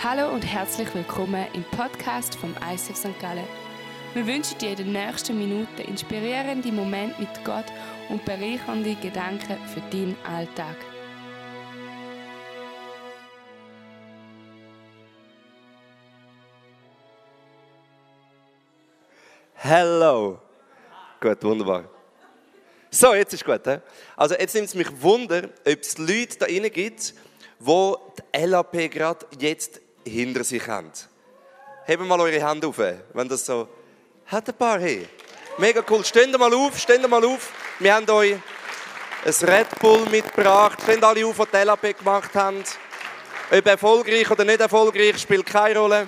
Hallo und herzlich willkommen im Podcast vom ICF St. Gallen. Wir wünschen dir in den nächsten Minuten inspirierende Momente mit Gott und bereichernde Gedanken für deinen Alltag. Hello. Gut, wunderbar. So, jetzt ist gut. He? Also jetzt nimmt es mich Wunder, ob es Leute da drinnen gibt, die die LAP gerade jetzt hinter sich haben. Hebt mal eure Hände auf, wenn das so... Hat ein paar hier. Mega cool. Steht mal auf. Wir haben euch ein Red Bull mitgebracht. Steht alle auf, die die LAP gemacht haben. Ob erfolgreich oder nicht erfolgreich, spielt keine Rolle.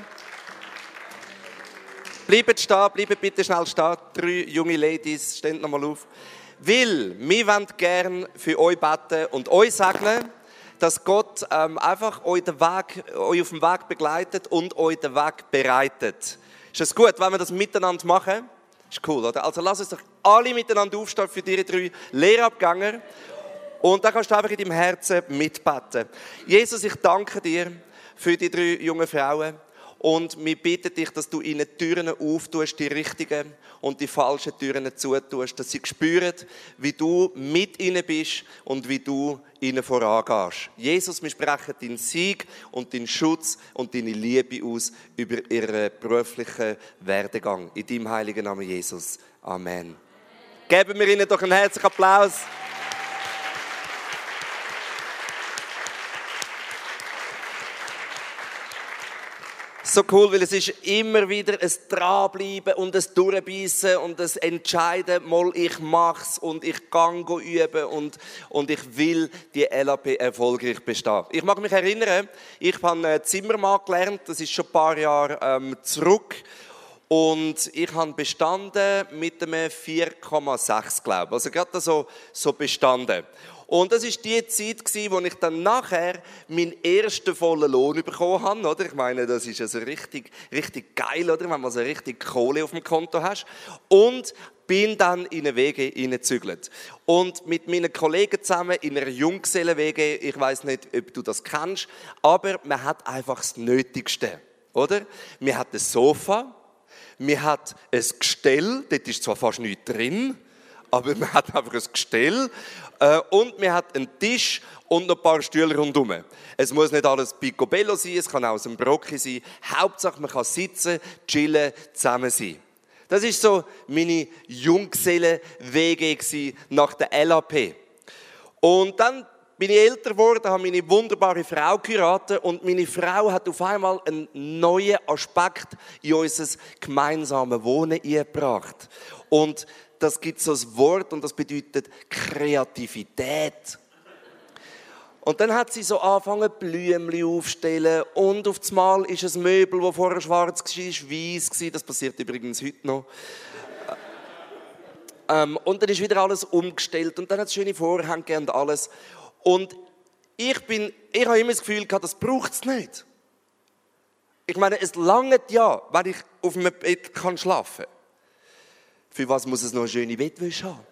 Bleibt stehen, bleibt bitte schnell stehen. 3 junge Ladies, steht noch mal auf. Weil wir wollen gerne für euch beten und euch segnen, dass Gott einfach euch auf dem Weg begleitet und euch den Weg bereitet. Ist es gut, wenn wir das miteinander machen? Ist cool, oder? Also lass uns doch alle miteinander aufstehen für die 3 Lehrabgänger. Und dann kannst du einfach in deinem Herzen mitbeten. Jesus, ich danke dir für die 3 jungen Frauen. Und wir bitten dich, dass du ihnen Türen auftust, die richtigen und die falschen Türen zutust, dass sie spüren, wie du mit ihnen bist und wie du ihnen vorangehst. Jesus, wir sprechen deinen Sieg und deinen Schutz und deine Liebe aus über ihren beruflichen Werdegang. In deinem heiligen Namen Jesus. Amen. Geben wir ihnen doch einen herzlichen Applaus. So cool, weil es ist immer wieder ein Dranbleiben und ein Durchbeissen und ein Entscheiden, mal ich mach's und ich kann üben und ich will die LAP erfolgreich bestehen. Ich mag mich erinnern, ich habe Zimmermann gelernt, das ist schon ein paar Jahre zurück. Und ich habe bestanden mit einem 4,6, glaube ich. Also gerade so bestanden. Und das war die Zeit, wo ich dann nachher meinen ersten vollen Lohn bekommen habe. Oder? Ich meine, das ist also richtig geil, oder? Wenn man so richtig Kohle auf dem Konto hast. Und bin dann in eine WG hineingezügelt. Und mit meinen Kollegen zusammen in einer Junggesellen-WG, ich weiss nicht, ob du das kennst, aber man hat einfach das Nötigste. Oder? Man hat ein Sofa, man hat ein Gestell, dort ist zwar fast nichts drin, aber man hat einfach ein Gestell und man hat einen Tisch und noch ein paar Stühle rundherum. Es muss nicht alles Picobello sein, es kann auch aus einem Brocki sein. Hauptsache, man kann sitzen, chillen, zusammen sein. Das war so meine Junggesellen-WG nach der LAP. Und dann bin ich älter geworden, habe meine wunderbare Frau geheiratet und meine Frau hat auf einmal einen neuen Aspekt in unser gemeinsames Wohnen eingebracht. Und das gibt so ein Wort und das bedeutet Kreativität. Und dann hat sie so angefangen, Blümchen aufzustellen und auf einmal ist ein Möbel, das vorher schwarz war, weiß. Das passiert übrigens heute noch. Und dann ist wieder alles umgestellt und dann hat es schöne Vorhänge und alles. Und ich habe immer das Gefühl gehabt, das braucht es nicht. Ich meine, es langt ja, wenn ich auf einem Bett schlafen kann. Für was muss es noch eine schöne Bettwäsche haben?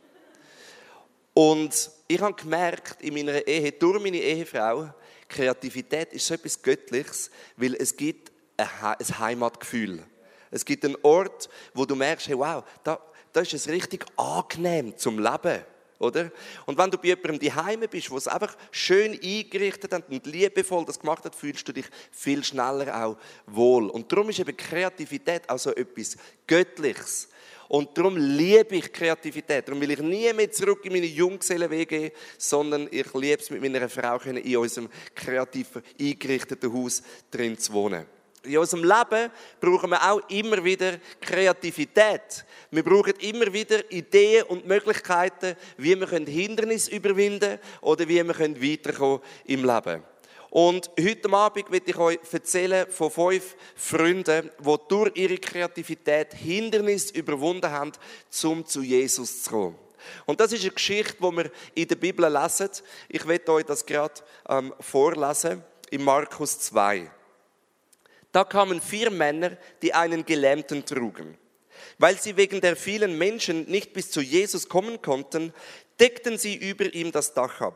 Und ich habe gemerkt, in meiner Ehe, durch meine Ehefrau, Kreativität ist so etwas Göttliches, weil es gibt ein Heimatgefühl. Es gibt einen Ort, wo du merkst, hey, wow, da ist es richtig angenehm zum Leben. Oder? Und wenn du bei jemandem daheim bist, wo es einfach schön eingerichtet hat und liebevoll das gemacht hat, fühlst du dich viel schneller auch wohl. Und darum ist eben Kreativität auch so etwas Göttliches. Und darum liebe ich Kreativität. Darum will ich nie mehr zurück in meine Junggesellen-WG, sondern ich liebe es, mit meiner Frau in unserem kreativ eingerichteten Haus drin zu wohnen. In unserem Leben brauchen wir auch immer wieder Kreativität. Wir brauchen immer wieder Ideen und Möglichkeiten, wie wir Hindernisse überwinden können oder wie wir weiterkommen im Leben. Und heute Abend will ich euch erzählen von 5 Freunden, die durch ihre Kreativität Hindernisse überwunden haben, um zu Jesus zu kommen. Und das ist eine Geschichte, die wir in der Bibel lesen. Ich werde euch das gerade vorlesen, in Markus 2. Da kamen 4 Männer, die einen Gelähmten trugen. Weil sie wegen der vielen Menschen nicht bis zu Jesus kommen konnten, deckten sie über ihm das Dach ab.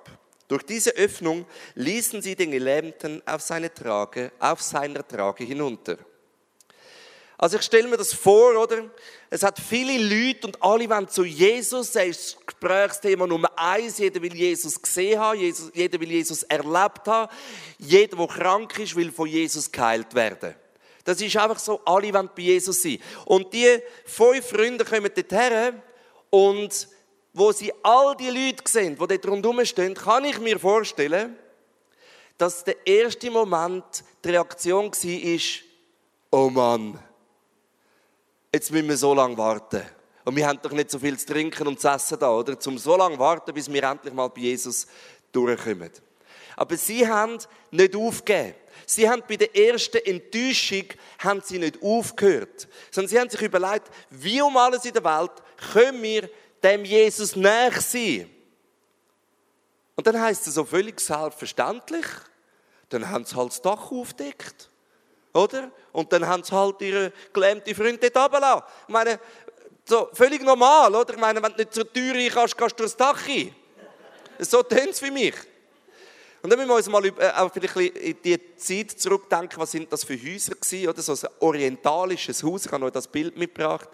Durch diese Öffnung ließen sie den Gelähmten auf seiner Trage hinunter. Also ich stelle mir das vor, oder? Es hat viele Leute und alle wollen zu Jesus. Er ist das Gesprächsthema Nummer 1. Jeder will Jesus gesehen haben, jeder will Jesus erlebt haben. Jeder, der krank ist, will von Jesus geheilt werden. Das ist einfach so, alle wollen bei Jesus sein. Und die 5 Freunde kommen dorthin und wo sie all die Leute sehen, die dort rundherum stehen, kann ich mir vorstellen, dass der erste Moment die Reaktion war, oh Mann, jetzt müssen wir so lange warten. Und wir haben doch nicht so viel zu trinken und zu essen da, oder? Um so lange warten, bis wir endlich mal bei Jesus durchkommen. Aber sie haben nicht aufgegeben. Sie haben bei der ersten Enttäuschung nicht aufgehört. Sondern sie haben sich überlegt, wie um alles in der Welt können wir dem Jesus näher sein. Und dann heisst es so völlig selbstverständlich, dann haben sie halt das Dach aufgedeckt. Oder? Und dann haben sie halt ihre gelähmte Freunde dort runtergelassen. Ich meine, so völlig normal, oder? Ich meine, wenn du nicht zur Tür rein kannst, gehst du durchs Dach rein. So tönt es für mich. Und dann müssen wir uns mal auch vielleicht in die Zeit zurückdenken, was sind das für Häuser gewesen, oder? So ein orientalisches Haus, ich habe euch das Bild mitgebracht.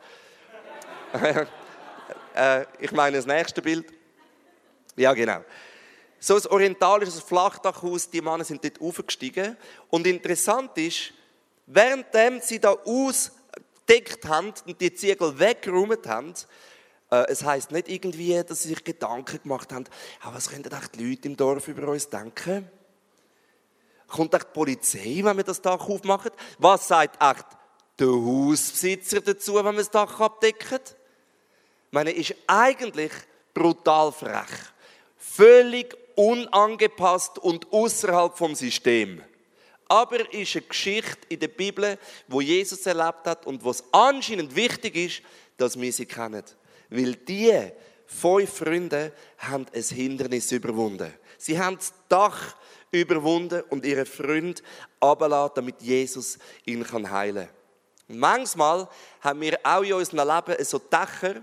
Ich meine das nächste Bild. Ja, genau. So ein orientalisches Flachdachhaus, die Männer sind dort aufgestiegen. Und interessant ist, währenddem sie da ausgedeckt haben und die Ziegel weggeräumt haben, es heisst nicht irgendwie, dass sie sich Gedanken gemacht haben, was könnten die Leute im Dorf über uns denken? Kommt echt die Polizei, wenn wir das Dach aufmachen? Was sagt echt der Hausbesitzer dazu, wenn wir das Dach abdecken? Ich meine, ist eigentlich brutal frech. Völlig unangepasst und außerhalb vom System. Aber es ist eine Geschichte in der Bibel, wo Jesus erlebt hat und wo es anscheinend wichtig ist, dass wir sie kennen. Weil die 5 Freunde haben ein Hindernis überwunden. Sie haben das Dach überwunden und ihren Freund runtergelassen, damit Jesus ihn heilen kann. Manchmal haben wir auch in unserem Leben so Dächer,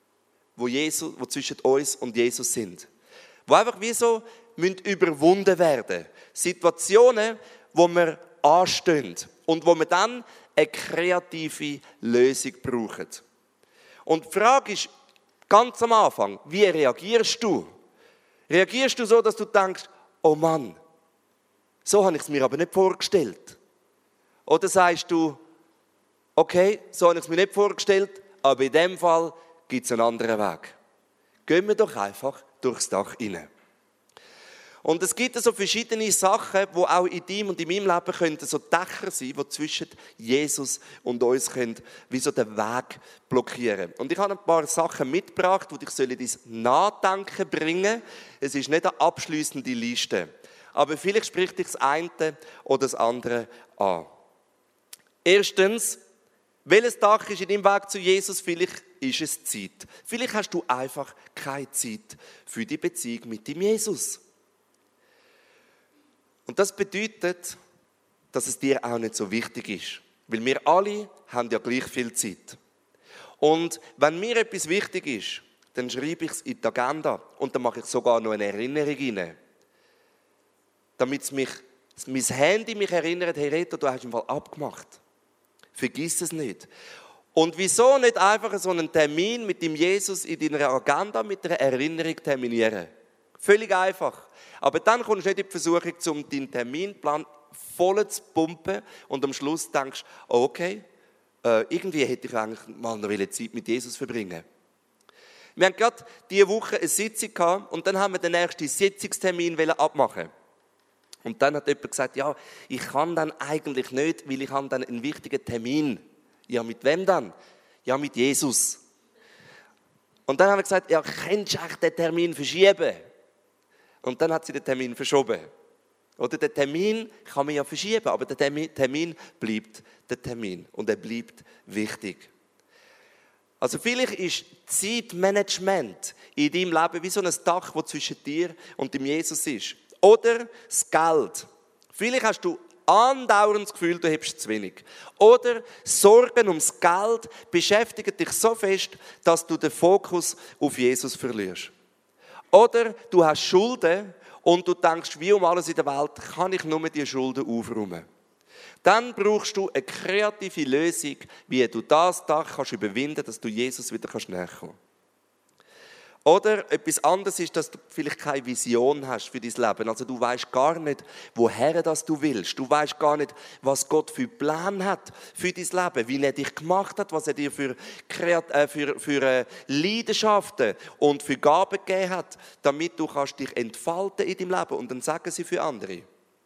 die zwischen uns und Jesus sind. Die einfach wie so überwunden werden müssen. Situationen, wo wir anstehen und wo wir dann eine kreative Lösung brauchen. Und die Frage ist ganz am Anfang, wie reagierst du? Reagierst du so, dass du denkst, oh Mann, so habe ich es mir aber nicht vorgestellt? Oder sagst du, okay, so habe ich es mir nicht vorgestellt, aber in dem Fall gibt es einen anderen Weg. Gehen wir doch einfach durchs Dach rein. Und es gibt so verschiedene Sachen, die auch in deinem und in meinem Leben könnten so Dächer sein, die zwischen Jesus und uns können, wie so den Weg blockieren. Und ich habe ein paar Sachen mitgebracht, die dich in dein Nachdenken bringen. Es ist nicht eine abschliessende Liste. Aber vielleicht spricht dich das eine oder das andere an. Erstens, welches Dach ist in deinem Weg zu Jesus? Vielleicht ist es Zeit. Vielleicht hast du einfach keine Zeit für die Beziehung mit dem Jesus. Und das bedeutet, dass es dir auch nicht so wichtig ist. Weil wir alle haben ja gleich viel Zeit. Und wenn mir etwas wichtig ist, dann schreibe ich es in die Agenda und dann mache ich sogar noch eine Erinnerung rein. Damit mein Handy mich erinnert, hey Reto, du hast im Fall abgemacht. Vergiss es nicht. Und wieso nicht einfach so einen Termin mit dem Jesus in deiner Agenda mit einer Erinnerung terminieren? Völlig einfach. Aber dann kommst du nicht in die Versuchung, um deinen Terminplan voll zu pumpen und am Schluss denkst, oh okay, irgendwie hätte ich eigentlich mal noch Zeit mit Jesus verbringen. Wir haben gerade diese Woche eine Sitzung gehabt und dann haben wir den nächsten Sitzungstermin abmachen. Und dann hat jemand gesagt, ja, ich kann dann eigentlich nicht, weil ich habe dann einen wichtigen Termin. Ja, mit wem dann? Ja, mit Jesus. Und dann haben wir gesagt, ja, kannst du echt den Termin verschieben? Und dann hat sie den Termin verschoben. Oder der Termin kann man ja verschieben, aber der Termin bleibt der Termin und er bleibt wichtig. Also vielleicht ist Zeitmanagement in deinem Leben wie so ein Dach, das zwischen dir und dem Jesus ist. Oder das Geld. Vielleicht hast du andauernd das Gefühl, du hast zu wenig. Oder Sorgen ums Geld beschäftigen dich so fest, dass du den Fokus auf Jesus verlierst. Oder du hast Schulden und du denkst, wie um alles in der Welt kann ich nur die Schulden aufräumen. Dann brauchst du eine kreative Lösung, wie du das Dach kannst überwinden kannst, dass du Jesus wieder näher kommen kannst. Oder etwas anderes ist, dass du vielleicht keine Vision hast für dein Leben. Also du weißt gar nicht, woher das du willst. Du weißt gar nicht, was Gott für Pläne hat für dein Leben, wie er dich gemacht hat, was er dir für Leidenschaften und für Gaben gegeben hat, damit du kannst dich entfalten in deinem Leben. Und dann sagen sie für andere.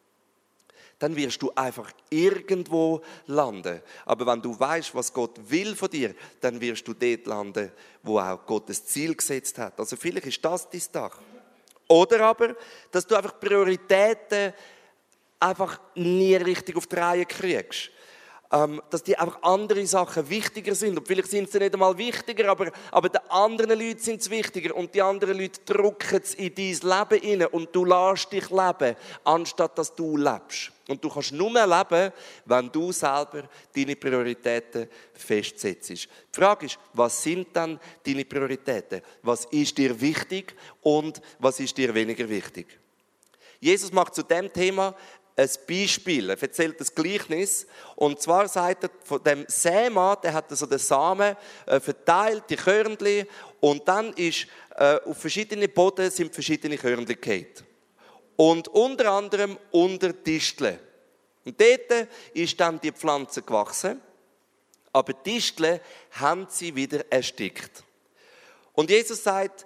Dann wirst du einfach irgendwo landen. Aber wenn du weißt, was Gott will von dir, dann wirst du dort landen, wo auch Gott das Ziel gesetzt hat. Also vielleicht ist das dein Dach. Oder aber, dass du einfach Prioritäten einfach nie richtig auf die Reihe kriegst. Dass die einfach andere Sachen wichtiger sind. Und vielleicht sind sie nicht einmal wichtiger, aber den anderen Leuten sind es wichtiger. Und die anderen Leute drücken es in dein Leben hinein. Und du lässt dich leben, anstatt dass du lebst. Und du kannst nur mehr leben, wenn du selber deine Prioritäten festsetzt. Die Frage ist, was sind dann deine Prioritäten? Was ist dir wichtig und was ist dir weniger wichtig? Jesus macht zu diesem Thema ein Beispiel. Er erzählt das Gleichnis. Und zwar sagt er, von dem Sämann, der hat so den Samen verteilt, die Körnchen. Und dann ist auf verschiedene Boden sind verschiedene Körnchen gefallen. Und unter anderem unter Disteln. Und dort ist dann die Pflanze gewachsen. Aber die Disteln haben sie wieder erstickt. Und Jesus sagt,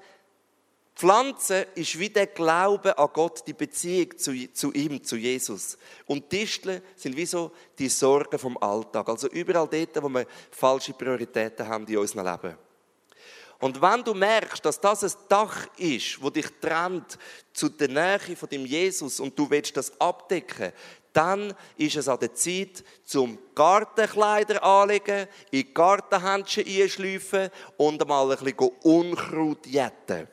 Pflanze ist wie der Glaube an Gott, die Beziehung zu ihm, zu Jesus. Und Disteln sind wie so die Sorgen vom Alltag. Also überall dort, wo wir falsche Prioritäten haben in unserem Leben. Und wenn du merkst, dass das ein Dach ist, das dich trennt zu der Nähe von dem Jesus und du willst das abdecken, dann ist es an der Zeit, zum Gartenkleider anlegen, in die Gartenhändchen einschleifen und mal ein bisschen Unkraut jäten.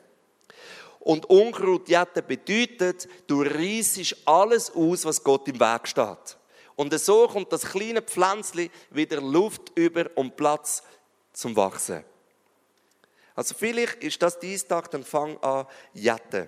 Und Unkraut jäten bedeutet, du reissest alles aus, was Gott im Weg steht. Und so kommt das kleine Pflänzchen wieder Luft über und Platz zum Wachsen. Also vielleicht ist das dein Tag, dann fang an jäten.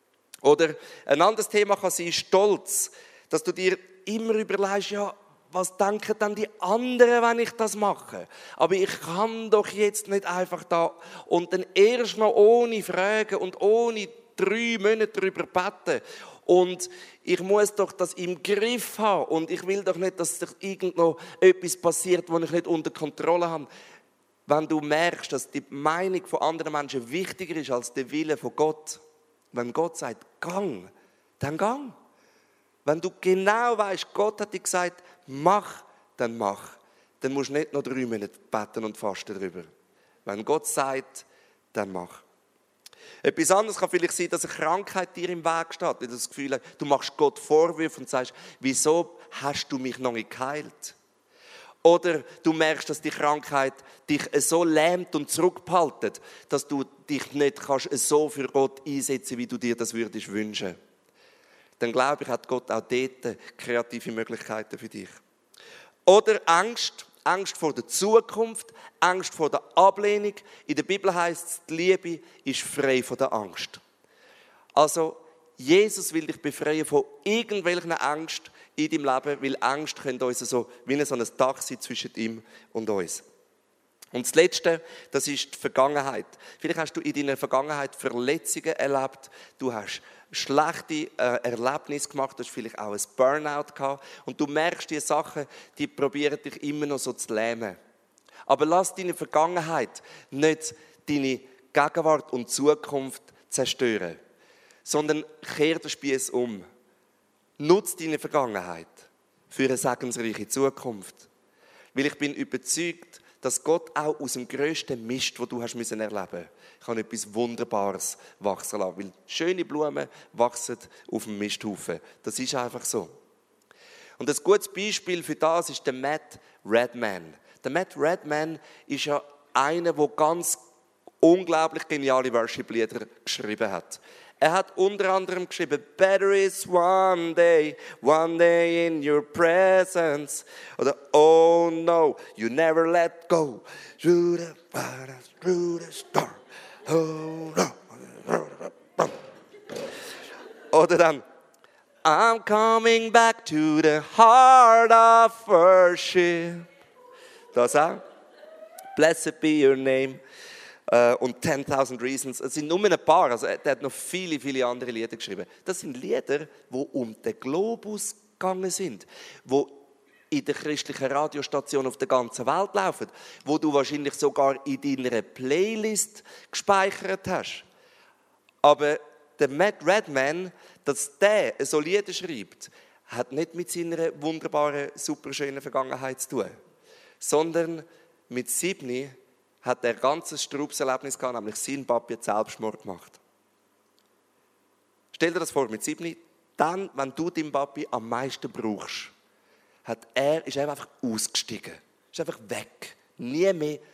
Oder ein anderes Thema kann sein Stolz, dass du dir immer überlegst, ja, was denken dann die anderen, wenn ich das mache? Aber ich kann doch jetzt nicht einfach da und dann erst noch ohne Fragen und ohne 3 Monate darüber beten. Und ich muss doch das im Griff haben und ich will doch nicht, dass irgend noch etwas passiert, was ich nicht unter Kontrolle habe. Wenn du merkst, dass die Meinung von anderen Menschen wichtiger ist als der Wille von Gott, wenn Gott sagt, gang, dann gang. Wenn du genau weißt, Gott hat dir gesagt, mach, dann mach. Dann musst du nicht noch 3 Monate beten und fasten darüber. Wenn Gott sagt, dann mach. Etwas anderes kann vielleicht sein, dass eine Krankheit dir im Weg steht. Weil du das Gefühl hast, du machst Gott Vorwürfe und sagst, wieso hast du mich noch nicht geheilt? Oder du merkst, dass die Krankheit dich so lähmt und zurückhaltet, dass du dich nicht kannst so für Gott einsetzen, wie du dir das würdest wünschen. Dann glaube ich, hat Gott auch dort kreative Möglichkeiten für dich. Oder Angst vor der Zukunft, Angst vor der Ablehnung. In der Bibel heisst es, die Liebe ist frei von der Angst. Also, Jesus will dich befreien von irgendwelchen Angst in deinem Leben, weil Angst könnte uns so wie so ein Dach sein zwischen ihm und uns. Und das Letzte, das ist die Vergangenheit. Vielleicht hast du in deiner Vergangenheit Verletzungen erlebt, du hast schlechte Erlebnisse gemacht, du hast vielleicht auch ein Burnout gehabt und du merkst, die Sachen, die probieren dich immer noch so zu lähmen. Aber lass deine Vergangenheit nicht deine Gegenwart und Zukunft zerstören, sondern kehr den Spieß um. Nutz deine Vergangenheit für eine segensreiche Zukunft. Weil ich bin überzeugt, dass Gott auch aus dem grössten Mist, den du hast erleben musst, kann etwas Wunderbares wachsen lassen. Weil schöne Blumen wachsen auf dem Misthaufen. Das ist einfach so. Und ein gutes Beispiel für das ist der Matt Redman. Der Matt Redman ist ja einer, der ganz unglaublich geniale Worship-Lieder geschrieben hat. Er hat unter anderem geschrieben, Better is one day in your presence. Oder Oh no, you never let go. Through the storm. Oh no. Oder dann, I'm coming back to the heart of worship. Das auch. Blessed be your name. Und 10.000 Reasons. Es sind nur ein paar. Also, er hat noch viele, viele andere Lieder geschrieben. Das sind Lieder, die um den Globus gegangen sind. Die in der christlichen Radiostation auf der ganzen Welt laufen. Wo du wahrscheinlich sogar in deiner Playlist gespeichert hast. Aber der Matt Redman, dass der so Lieder schreibt, hat nicht mit seiner wunderbaren, superschönen Vergangenheit zu tun. Sondern mit 7 hat er ein ganzes Strubserlebnis gehabt, nämlich sein Papi hat Selbstmord gemacht. Stell dir das vor, mit 7, dann, wenn du deinen Papi am meisten brauchst, ist er einfach ausgestiegen. Ist einfach weg. Nie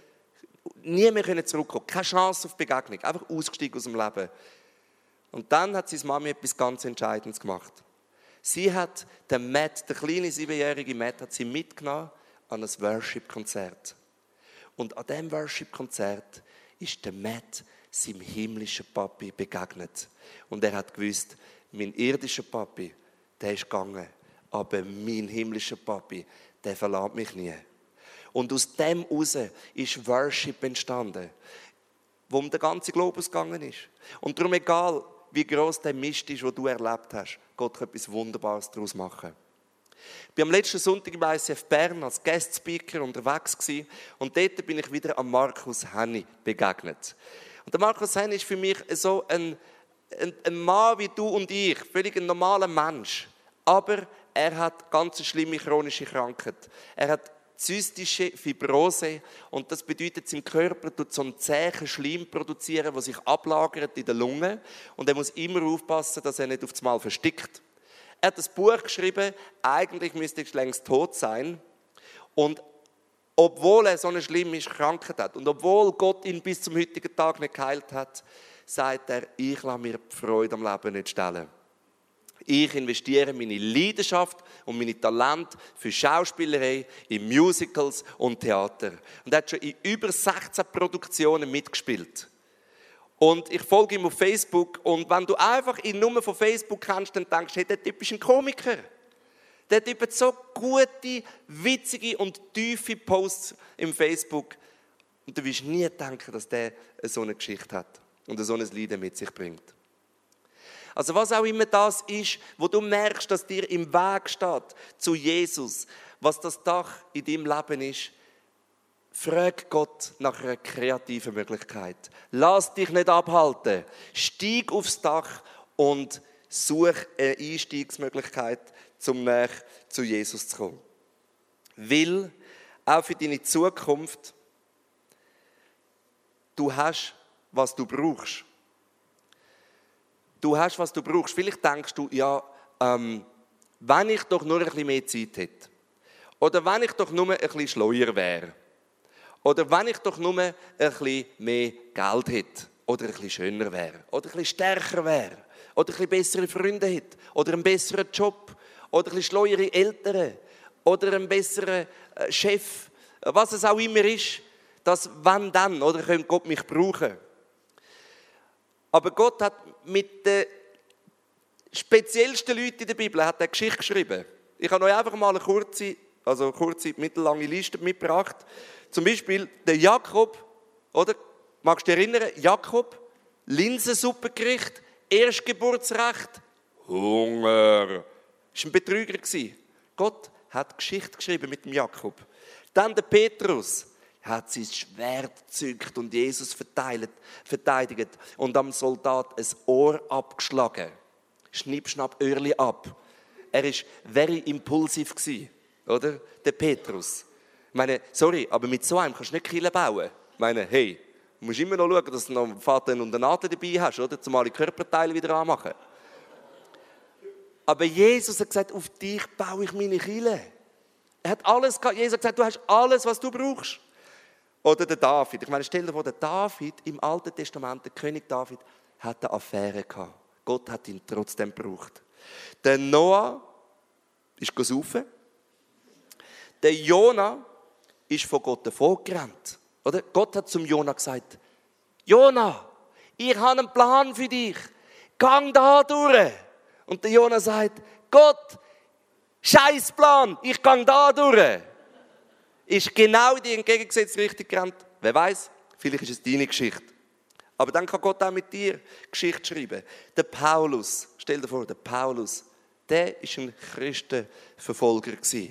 mehr können zurückkommen. Keine Chance auf Begegnung. Einfach ausgestiegen aus dem Leben. Und dann hat seine Mami etwas ganz Entscheidendes gemacht. Sie hat den Matt, der kleine 7-jährige Matt, hat sie mitgenommen an ein Worship-Konzert. Und an diesem Worship-Konzert ist der Matt seinem himmlischen Papi begegnet. Und er hat gewusst, mein irdischer Papi, der ist gegangen. Aber mein himmlischer Papi, der verlässt mich nie. Und aus dem heraus ist Worship entstanden, wo um den ganzen Globus gegangen ist. Und darum egal, wie gross der Mist ist, den du erlebt hast, Gott kann etwas Wunderbares daraus machen. Ich war am letzten Sonntag im ICF Bern als Guest Speaker unterwegs gewesen, und dort bin ich wieder an Markus Henny begegnet. Und der Markus Henny ist für mich so ein Mann wie du und ich, völlig ein normaler Mensch. Aber er hat ganz eine schlimme chronische Krankheit. Er hat zystische Fibrose, und das bedeutet, im Körper tut so einen zähen Schleim produzieren, der sich ablagert in der Lunge, und er muss immer aufpassen, dass er nicht auf einmal verstickt. Er hat ein Buch geschrieben, eigentlich müsste er längst tot sein, und obwohl er so eine schlimme Krankheit hat und obwohl Gott ihn bis zum heutigen Tag nicht geheilt hat, sagt er, ich lasse mir die Freude am Leben nicht stellen. Ich investiere meine Leidenschaft und meine Talente für Schauspielerei, in Musicals und Theater. Und er hat schon in über 16 Produktionen mitgespielt. Und ich folge ihm auf Facebook, und wenn du einfach ihn nur von Facebook kennst, dann denkst du, hey, der Typ ist ein Komiker. Der Typ hat so gute, witzige und tiefe Posts im Facebook. Und du wirst nie denken, dass der so eine Geschichte hat und so ein Leiden mit sich bringt. Also was auch immer das ist, wo du merkst, dass dir im Weg steht zu Jesus, was das Dach in deinem Leben ist, frag Gott nach einer kreativen Möglichkeit. Lass dich nicht abhalten. Steig aufs Dach und such eine Einstiegsmöglichkeit, um näher zu Jesus zu kommen. Weil auch für deine Zukunft, du hast, was du brauchst. Du hast, was du brauchst. Vielleicht denkst du, ja, wenn ich doch nur ein bisschen mehr Zeit hätte. Oder wenn ich doch nur ein bisschen schleuer wäre. Oder wenn ich doch nur ein bisschen mehr Geld hätte. Oder ein bisschen schöner wäre. Oder ein bisschen stärker wäre. Oder ein bisschen bessere Freunde hätte. Oder einen besseren Job. Oder ein bisschen schleuere Eltern. Oder einen besseren Chef. Was es auch immer ist. Das wenn dann. Oder könnte Gott mich brauchen. Aber Gott hat mit den speziellsten Leuten in der Bibel eine Geschichte geschrieben. Ich habe euch einfach mal eine kurze, mittellange Liste mitgebracht. Zum Beispiel der Jakob, oder? Magst du dich erinnern? Jakob, Linsensuppengericht, Erstgeburtsrecht, Hunger. Das war ein Betrüger. Gott hat Geschichte geschrieben mit dem Jakob. Dann der Petrus. Hat sein Schwert gezückt und Jesus verteidigt und am Soldat ein Ohr abgeschlagen. Schnipp, schnapp, Öhrli ab. Er war very impulsiv, oder? Der Petrus. Ich meine, sorry, aber mit so einem kannst du nicht Kirche bauen. Ich meine, hey, du musst immer noch schauen, dass du noch einen Vater und eine Nadel dabei hast, oder? Um alle Körperteile wieder anmachen. Aber Jesus hat gesagt, auf dich baue ich meine Kirche. Er hat alles gehabt. Jesus hat gesagt, du hast alles, was du brauchst. Oder der David. Ich meine, stell dir vor, der David im Alten Testament, der König David, hat eine Affäre gehabt. Gott hat ihn trotzdem gebraucht. Der Noah ist saufen. Der Jona ist von Gott davongerannt. Oder? Gott hat zum Jona gesagt, Jona, ich habe einen Plan für dich. Gang da durch. Und der Jona sagt, Gott, Scheißplan, ich gehe da durch. Ist genau in die entgegengesetzte Richtung gerannt. Wer weiß, vielleicht ist es deine Geschichte. Aber dann kann Gott auch mit dir Geschichte schreiben. Der Paulus, stell dir vor, der Paulus, der war ein Christenverfolger.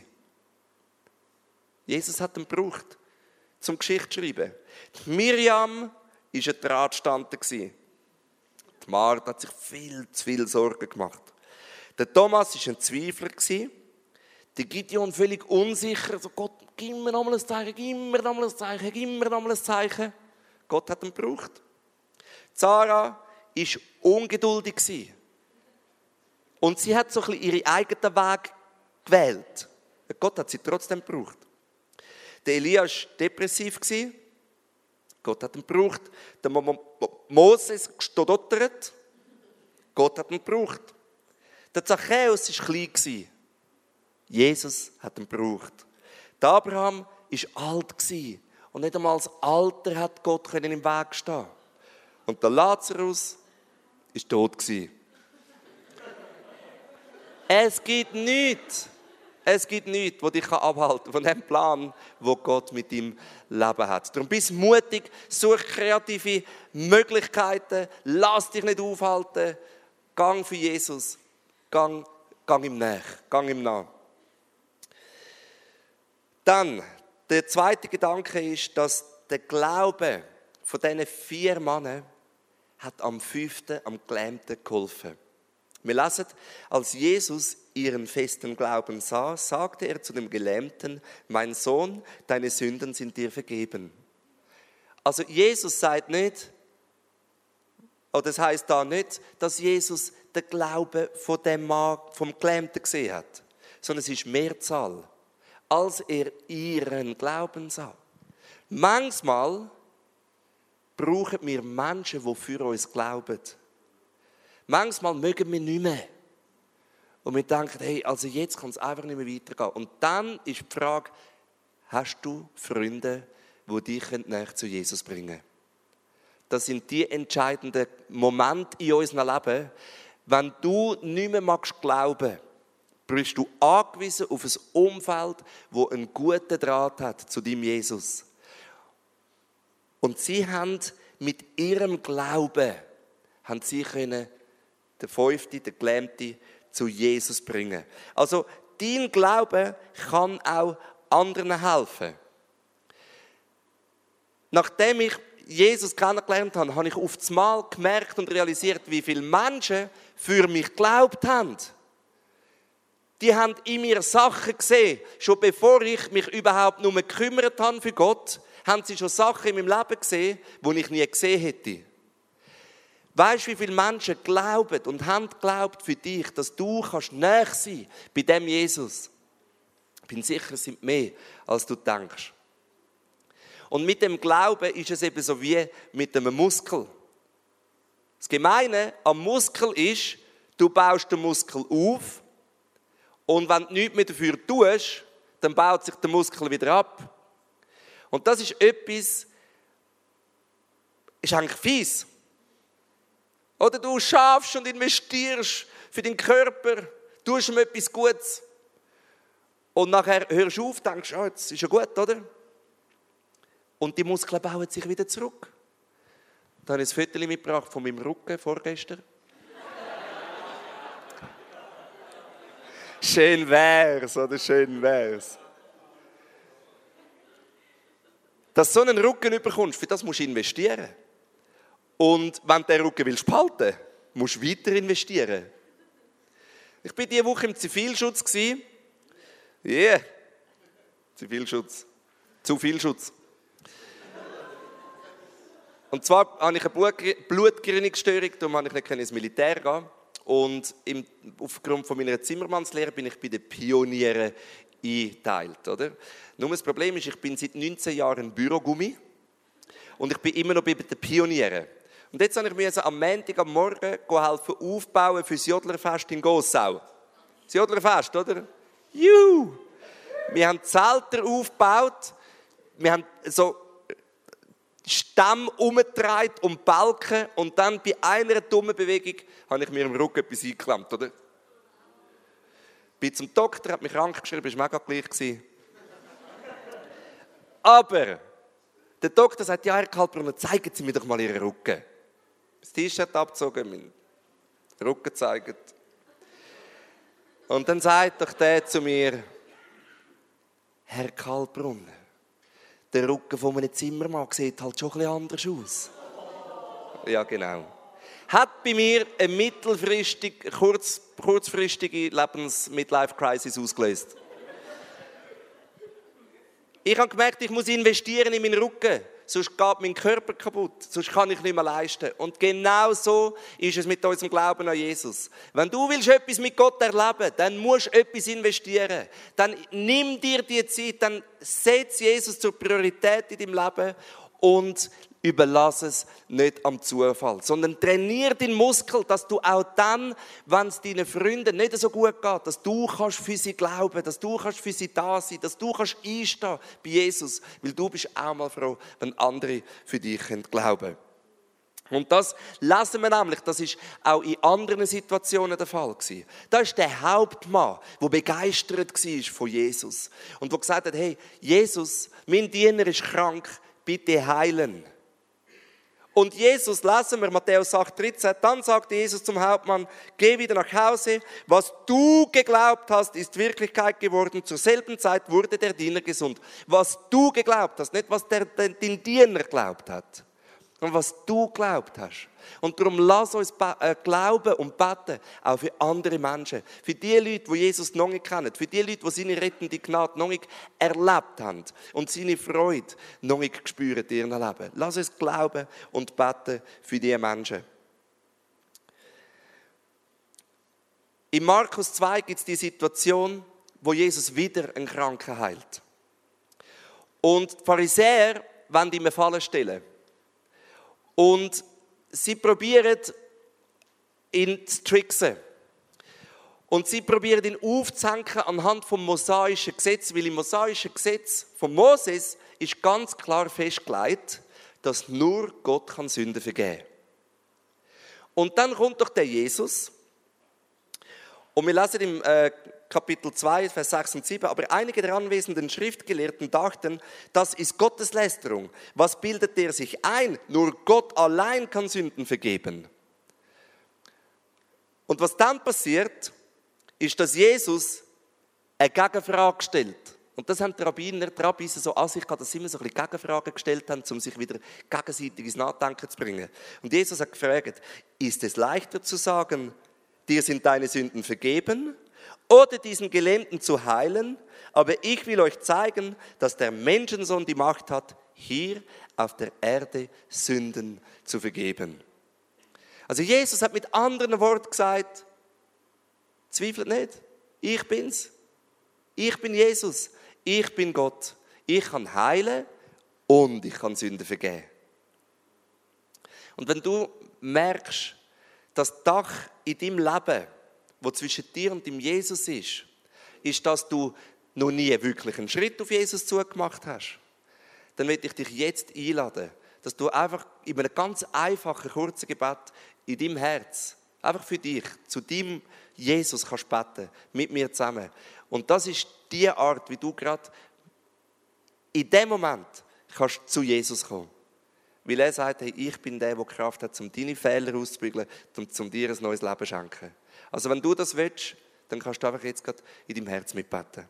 Jesus hat ihn gebraucht, zum Geschichte zu schreiben. Die Miriam war ein Drahtstander. Die Martha hat sich viel zu viel Sorgen gemacht. Der Thomas war ein Zweifler. Der Gideon völlig unsicher. So, Gott, gib mir nochmal ein Zeichen, gib mir nochmal ein Zeichen, gib mir nochmal ein Zeichen. Gott hat ihn gebraucht. Sarah war ungeduldig. Und sie hat so ein bisschen ihren eigenen Weg gewählt. Gott hat sie trotzdem gebraucht. Der Elia war depressiv. Gott hat ihn gebraucht. Der Moses gestottert. Gott hat ihn gebraucht. Der Zachäus war klein. Jesus hat ihn gebraucht. Der Abraham war alt. Und nicht einmal das Alter hat Gott im Weg stehen. Und der Lazarus war tot. Es gibt nichts, das dich abhalten kann von dem Plan, den Gott mit deinem Leben hat. Darum bist mutig, such kreative Möglichkeiten, lass dich nicht aufhalten, gang für Jesus, gang ihm nach. Dann, der zweite Gedanke ist, dass der Glaube von diesen 4 Männern hat am 5. am Gelähmten geholfen. Wir lesen, als Jesus ihren festen Glauben sah, sagte er zu dem Gelähmten, mein Sohn, deine Sünden sind dir vergeben. Also Jesus sagt nicht, oder das heisst da nicht, dass Jesus den Glauben von dem Mann, vom Gelähmten gesehen hat, sondern es ist Mehrzahl, als er ihren Glauben sah. Manchmal brauchen wir Menschen, die für uns glauben. Manchmal mögen wir nicht mehr. Und wir denken, hey, also jetzt kann es einfach nicht mehr weitergehen. Und dann ist die Frage, hast du Freunde, die dich näher zu Jesus bringen können? Das sind die entscheidenden Momente in unserem Leben. Wenn du nicht mehr glauben magst, bist du angewiesen auf ein Umfeld, das einen guten Draht hat zu deinem Jesus. Und sie haben mit ihrem Glauben den 5., den Gelähmten, zu Jesus bringen. Also, dein Glaube kann auch anderen helfen. Nachdem ich Jesus kennengelernt habe, habe ich auf einmal gemerkt und realisiert, wie viele Menschen für mich geglaubt haben. Die haben in mir Sachen gesehen, schon bevor ich mich überhaupt nur gekümmert habe für Gott, haben sie schon Sachen in meinem Leben gesehen, die ich nie gesehen hätte. Weißt du, wie viele Menschen glauben und haben geglaubt für dich, dass du näher sein kannst bei dem Jesus? Ich bin sicher, es sind mehr, als du denkst. Und mit dem Glauben ist es eben so wie mit einem Muskel. Das Gemeine am Muskel ist, du baust den Muskel auf und wenn du nichts mehr dafür tust, dann baut sich der Muskel wieder ab. Und das ist etwas, ist eigentlich fies. Oder du schaffst und investierst für deinen Körper, tust ihm etwas Gutes. Und nachher hörst du auf, denkst, oh, jetzt ist ja gut, oder? Und die Muskeln bauen sich wieder zurück. Da habe ich ein Foto mitgebracht von meinem Rücken vorgestern. Schön wär's, oder? Schön wär's. Dass du so einen Rücken bekommst, für das musst du investieren. Und wenn du den Rücken willst behalten, musst du weiter investieren. Ich war diese Woche im Zivilschutz. Yeah. Zivilschutz. Zu viel Schutz. Und zwar habe ich eine Blutgerinnungsstörung, darum konnte ich nicht ins Militär gehen. Und aufgrund von meiner Zimmermannslehre bin ich bei den Pionieren eingeteilt. Oder? Nur das Problem ist, ich bin seit 19 Jahren Bürogummi und ich bin immer noch bei den Pionieren. Und jetzt habe ich am Montag am Morgen helfen aufbauen für das Jodlerfest in Gossau. Das Jodlerfest, oder? Juhu! Wir haben Zelter aufgebaut, wir haben so Stämme umgedreht und Balken und dann bei einer dummen Bewegung habe ich mir im Rücken etwas eingeklemmt, oder? bin zum Doktor, hat mich krank geschrieben, ist mega gleich gewesen. Aber der Doktor sagt, ja, Herr Kaltbrunner, zeigen Sie mir doch mal Ihren Rücken. Das T-Shirt abgezogen, meinen Rücken gezeigt. Und dann sagt doch der zu mir, Herr Kaltbrunner, der Rücken von einem Zimmermann sieht halt schon ein bisschen anders aus. Ja, genau. Hat bei mir eine kurzfristige Lebens-Midlife-Crisis ausgelöst. Ich habe gemerkt, ich muss investieren in meinen Rücken, sonst geht mein Körper kaputt, sonst kann ich nicht mehr leisten. Und genau so ist es mit unserem Glauben an Jesus. Wenn du willst etwas mit Gott erleben, dann musst du etwas investieren. Dann nimm dir die Zeit, dann setz Jesus zur Priorität in deinem Leben und überlass es nicht am Zufall, sondern trainier den Muskel, dass du auch dann, wenn es deinen Freunden nicht so gut geht, dass du kannst für sie glauben, dass du kannst für sie da sein, dass du kannst einstehen bei Jesus, weil du bist auch mal froh, wenn andere für dich glauben können. Und das lesen wir nämlich, das ist auch in anderen Situationen der Fall gewesen. Da ist der Hauptmann, der begeistert war von Jesus und der gesagt hat, hey, Jesus, mein Diener ist krank, bitte heilen. Und Jesus, lesen wir Matthäus 8,13, dann sagte Jesus zum Hauptmann, geh wieder nach Hause, was du geglaubt hast, ist Wirklichkeit geworden, zur selben Zeit wurde der Diener gesund. Was du geglaubt hast, nicht was dein Diener geglaubt hat, sondern was du geglaubt hast. Und darum lass uns glauben und beten, auch für andere Menschen. Für die Leute, die Jesus noch nicht kennen. Für die Leute, die seine rettende Gnade noch nicht erlebt haben. Und seine Freude noch nicht gespürt in ihrem Leben. Lass uns glauben und beten für diese Menschen. In Markus 2 gibt es die Situation, wo Jesus wieder einen Kranken heilt. Und die Pharisäer wollen ihm eine Falle stellen. Und sie probieren, ihn zu tricksen. Und sie probieren, ihn aufzuhängen anhand vom mosaischen Gesetz, weil im mosaischen Gesetz von Moses ist ganz klar festgelegt, dass nur Gott kann Sünden vergeben kann. Und dann kommt doch der Jesus. Und wir lesen im Kapitel 2, Vers 6 und 7, aber einige der anwesenden Schriftgelehrten dachten, das ist Gotteslästerung. Was bildet der sich ein? Nur Gott allein kann Sünden vergeben. Und was dann passiert, ist, dass Jesus eine Gegenfrage stellt. Und das haben die Rabbis so an sich gehabt, dass sie immer so ein bisschen Gegenfragen gestellt haben, um sich wieder gegenseitig ins Nachdenken zu bringen. Und Jesus hat gefragt, ist es leichter zu sagen, dir sind deine Sünden vergeben, oder diesen Gelähmten zu heilen, aber ich will euch zeigen, dass der Menschensohn die Macht hat, hier auf der Erde Sünden zu vergeben. Also Jesus hat mit anderen Worten gesagt, zweifelt nicht, ich bin's. Ich bin Jesus, ich bin Gott. Ich kann heilen und ich kann Sünden vergeben. Und wenn du merkst, das Dach in deinem Leben, wo zwischen dir und dem Jesus ist, dass du noch nie wirklich einen Schritt auf Jesus zugemacht hast, dann möchte ich dich jetzt einladen, dass du einfach in einem ganz einfachen, kurzen Gebet in deinem Herz, einfach für dich, zu deinem Jesus kannst beten, mit mir zusammen. Und das ist die Art, wie du gerade in dem Moment kannst zu Jesus kommen. Weil er sagt, hey, ich bin der Kraft hat, um deine Fehler auszubügeln und um dir ein neues Leben zu schenken. Also wenn du das willst, dann kannst du einfach jetzt gerade in deinem Herz mitbeten.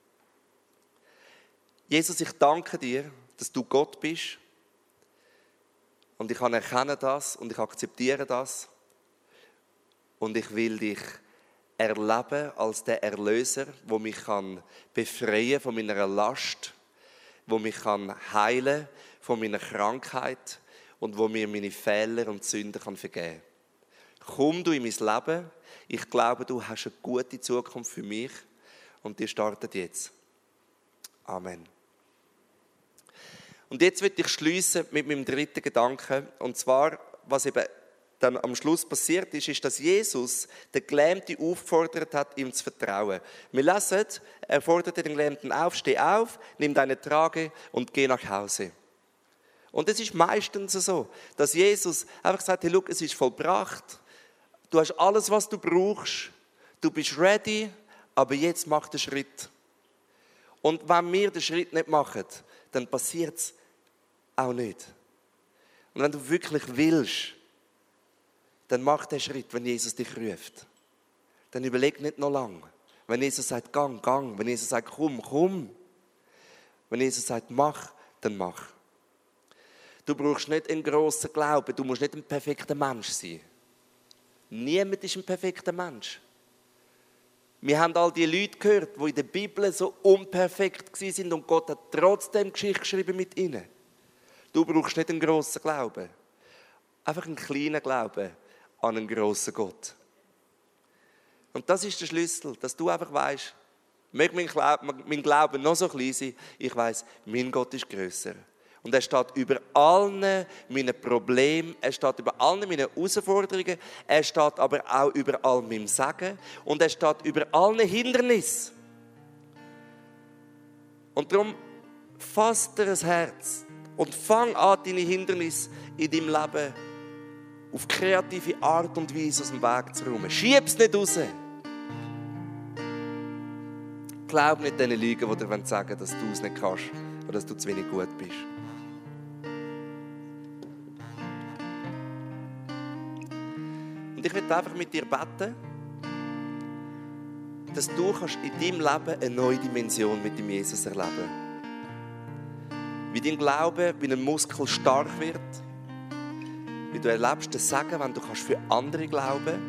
Jesus, ich danke dir, dass du Gott bist. Und ich erkenne das und ich akzeptiere das. Und ich will dich erleben als der Erlöser, der mich befreien kann von meiner Last, der mich heilen kann von meiner Krankheit und wo mir meine Fehler und Sünden vergeben kann. Komm du in mein Leben. Ich glaube, du hast eine gute Zukunft für mich und die startet jetzt. Amen. Und jetzt möchte ich schließen mit meinem dritten Gedanken. Und zwar, was eben dann am Schluss passiert ist, dass Jesus den Gelähmten aufgefordert hat, ihm zu vertrauen. Wir lesen, er forderte den Gelähmten auf, steh auf, nimm deine Trage und geh nach Hause. Und es ist meistens so, dass Jesus einfach sagt, hey, schau, es ist vollbracht. Du hast alles, was du brauchst. Du bist ready. aber jetzt mach den Schritt. Und wenn wir den Schritt nicht machen, dann passiert es auch nicht. Und wenn du wirklich willst, dann mach den Schritt, wenn Jesus dich ruft. Dann überleg nicht noch lange. Wenn Jesus sagt, gang, gang. Wenn Jesus sagt, komm, komm. Wenn Jesus sagt, mach, dann mach. Du brauchst nicht einen grossen Glauben. Du musst nicht ein perfekter Mensch sein. Niemand ist ein perfekter Mensch. Wir haben all die Leute gehört, die in der Bibel so unperfekt waren und Gott hat trotzdem Geschichte geschrieben mit ihnen. Du brauchst nicht einen grossen Glauben. Einfach einen kleinen Glauben an einen grossen Gott. Und das ist der Schlüssel, dass du einfach weisst, möge mein Glauben noch so klein sein, ich weiss, mein Gott ist grösser. Und er steht über allen meinen Problemen, er steht über allen meinen Herausforderungen, er steht aber auch über all meinem Segen und er steht über allen Hindernissen. Und darum fass dir ein Herz und fang an, deine Hindernisse in deinem Leben auf kreative Art und Weise aus dem Weg zu räumen. Schieb es nicht raus. Glaub nicht diesen Lügen, die dir sagen, dass du es nicht kannst oder dass du zu wenig gut bist. Und ich möchte einfach mit dir beten, dass du in deinem Leben eine neue Dimension mit dem Jesus erleben kannst. Wie dein Glaube wie ein Muskel stark wird, wie du erlebst das Segen, wenn du für andere glauben kannst.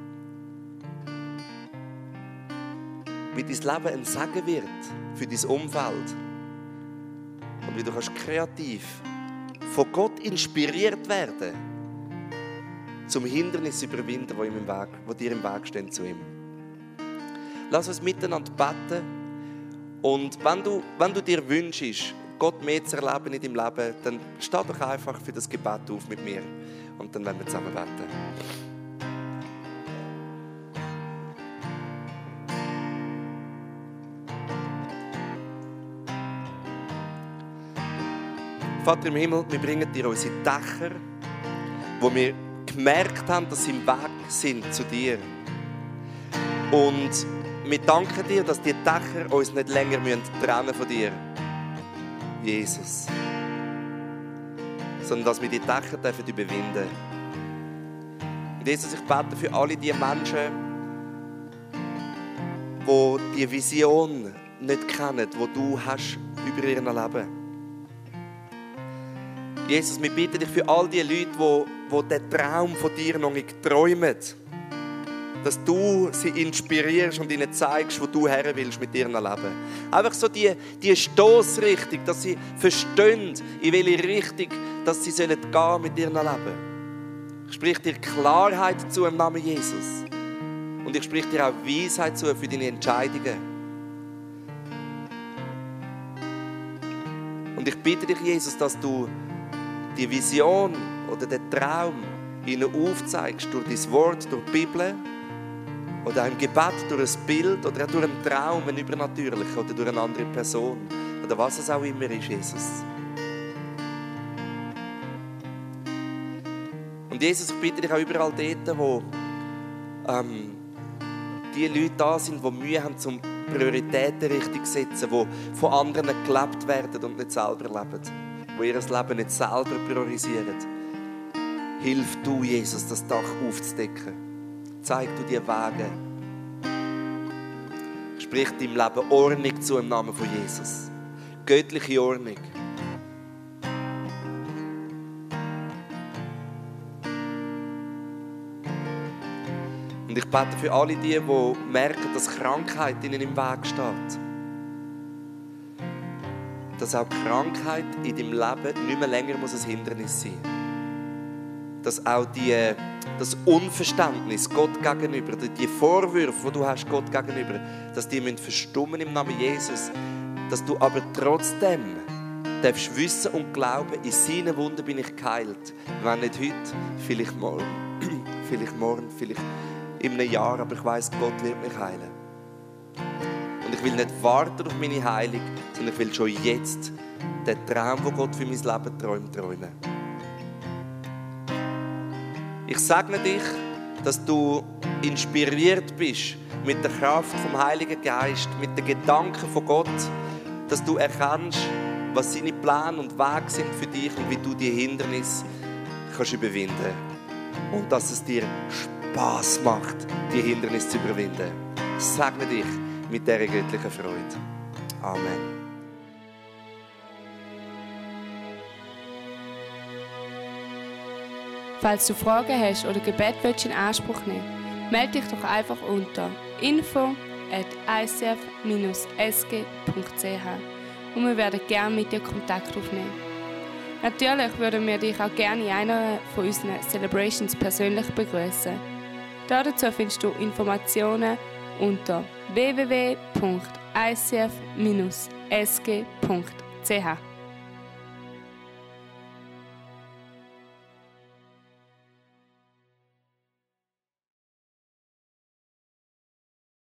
Wie dein Leben ein Segen wird für dein Umfeld. Und wie du kreativ von Gott inspiriert werden, zum Hindernis überwinden, die dir im Weg stehen zu ihm. Lass uns miteinander beten. Und wenn du dir wünschst, Gott mehr zu erleben in deinem Leben, dann steh doch einfach für das Gebet auf mit mir. Und dann werden wir zusammen beten. Vater im Himmel, wir bringen dir unsere Dächer, wo wir gemerkt haben, dass sie im Weg sind zu dir. Und wir danken dir, dass die Dächer uns nicht länger trennen von dir, Jesus. Sondern dass wir die Dächer überwinden dürfen. Und Jesus, ich bete für alle die Menschen, die die Vision nicht kennen, die du hast über ihr Leben. Jesus, wir bitten dich für all die Leute, die den Traum von dir noch nicht träumen, dass du sie inspirierst und ihnen zeigst, wo du her willst mit ihrem Leben. Einfach so die Stossrichtung, dass sie verstehen, in welche Richtung dass sie gehen sollen mit ihrem Leben. Ich spreche dir Klarheit zu im Namen Jesus. Und ich spreche dir auch Weisheit zu für deine Entscheidungen. Und ich bitte dich, Jesus, dass du die Vision oder den Traum ihnen aufzeigst durch dein Wort, durch die Bibel oder auch im Gebet durch ein Bild oder auch durch einen Traum, einen übernatürlichen oder durch eine andere Person oder was es auch immer ist, Jesus. Und Jesus, ich bitte dich auch überall dort, wo die Leute da sind, die Mühe haben, zum Prioritäten richtig zu setzen, die von anderen gelebt werden und nicht selber leben. Die ihr Leben nicht selber priorisieren. Hilf du, Jesus, das Dach aufzudecken. Zeig du die Wege. Sprich deinem Leben Ordnung zu im Namen von Jesus. Göttliche Ordnung. Und ich bete für alle die merken, dass Krankheit ihnen im Weg steht. Dass auch Krankheit in deinem Leben nicht mehr länger ein Hindernis sein muss. Dass auch das Unverständnis Gott gegenüber, die Vorwürfe, die du hast Gott gegenüber, dass die verstummen im Namen Jesus. Dass du aber trotzdem darfst wissen und glauben, in seinen Wunden bin ich geheilt. Wenn nicht heute, vielleicht morgen. Vielleicht morgen, vielleicht in einem Jahr, aber ich weiss, Gott wird mich heilen. Und ich will nicht warten auf meine Heilung, sondern ich will schon jetzt den Traum, den Gott für mein Leben träumen. Ich segne dich, dass du inspiriert bist mit der Kraft vom Heiligen Geist, mit den Gedanken von Gott, dass du erkennst, was seine Pläne und Wege sind für dich und wie du die Hindernisse kannst überwinden. Und dass es dir Spass macht, die Hindernisse zu überwinden. Segne dich mit dieser göttlichen Freude. Amen. Falls du Fragen hast oder Gebet in Anspruch nehmen willst, melde dich doch einfach unter info@icf-sg.ch und wir werden gerne mit dir Kontakt aufnehmen. Natürlich würden wir dich auch gerne in einer von unseren Celebrations persönlich begrüßen. Dazu findest du Informationen unter www.icf-sg.ch.